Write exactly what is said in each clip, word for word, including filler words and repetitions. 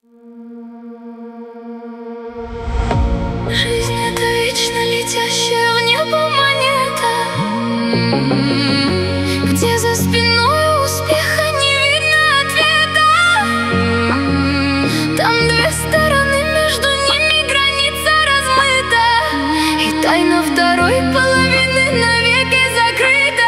Жизнь — это вечно летящая в небо монета, где за спиной успеха не видно ответа. Там две стороны, между ними граница размыта, и тайна второй половины навеки закрыта.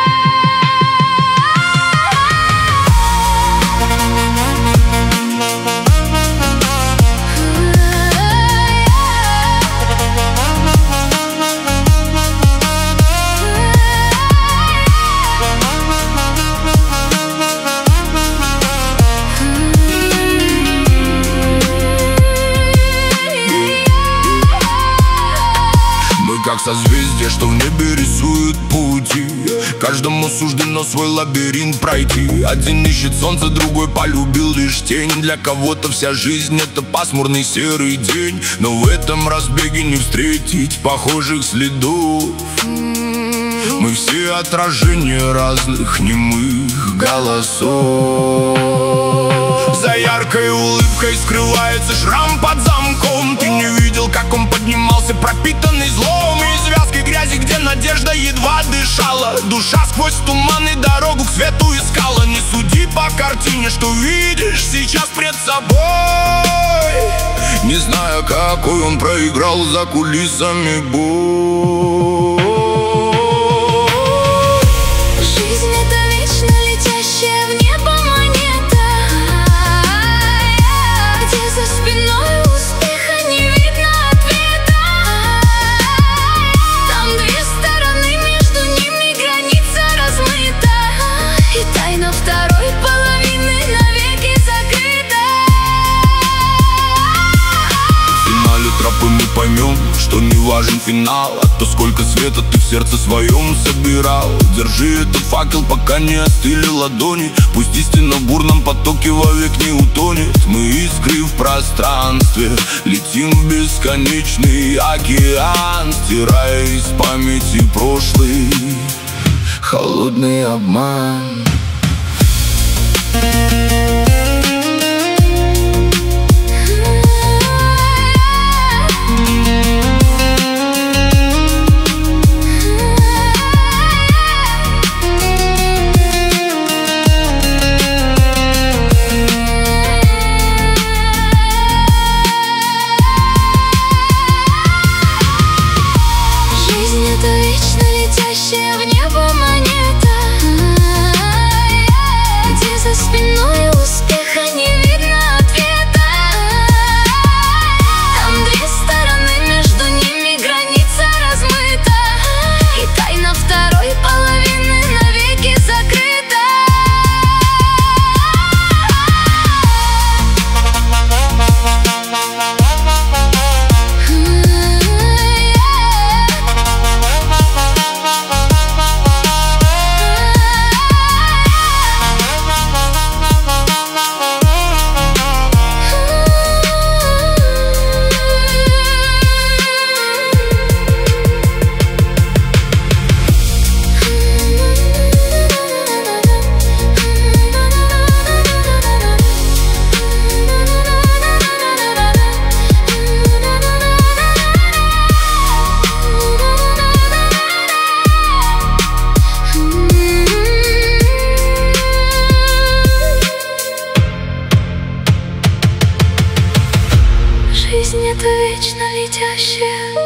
Как созвездие, что в небе рисуют пути, каждому суждено свой лабиринт пройти. Один ищет солнце, другой полюбил лишь тень. Для кого-то вся жизнь — это пасмурный серый день, но в этом разбеге не встретить похожих следов. Мы все отражения разных немых голосов. За яркой улыбкой скрывается шрам под замком. Ты не видел, как он поднимался, пропитанный злом. И связки грязи, где надежда едва дышала. Душа сквозь туман и дорогу к свету искала. Не суди по картине, что видишь сейчас пред собой, не зная, какой он проиграл за кулисами бой. Мы поймем, что не важен финал, а то, сколько света ты в сердце своем собирал. Держи этот факел, пока не остыли ладони. Пусть истина в бурном потоке вовек не утонет. Мы искры в пространстве, летим в бесконечный океан, стирая из памяти прошлый холодный обман. Жизнь — это вечно летящая